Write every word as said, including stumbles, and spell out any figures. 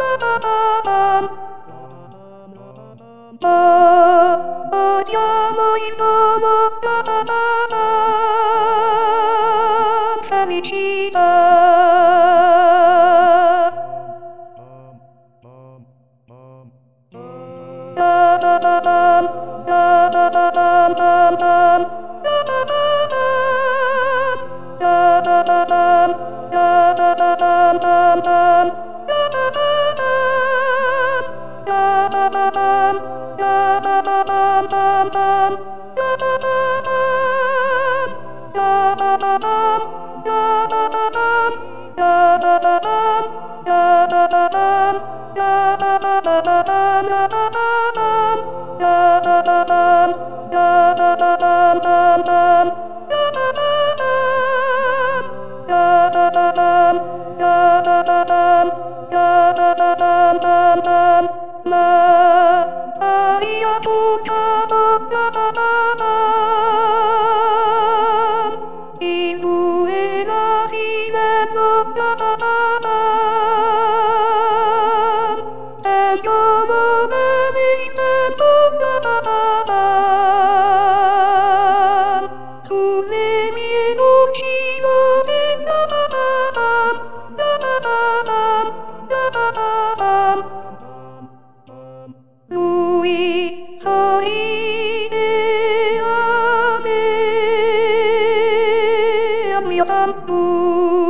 Odiamo il domo felicità. Da da da dam, da da da dam dam dam, da da da dam, da da da dam, da da da dam dam dam, da da da dam, da da da dam, da da da dam dam dam, da da da dam, da da da dam, da da da dam, da da da dam, da da da dam, da da da da dam, da da da dam, da da da dam, da da da dam dam dam, da da da dam, da da da dam, da da da dam, da da da dam dam dam, Maria tutta da da da dam, il buena si vedo da da da dam, e io non me mi vedo da da da dam, sulle mie luci vode da da da dam, da da da dam, da da da dam. Lui sorride a me, al mio tempo.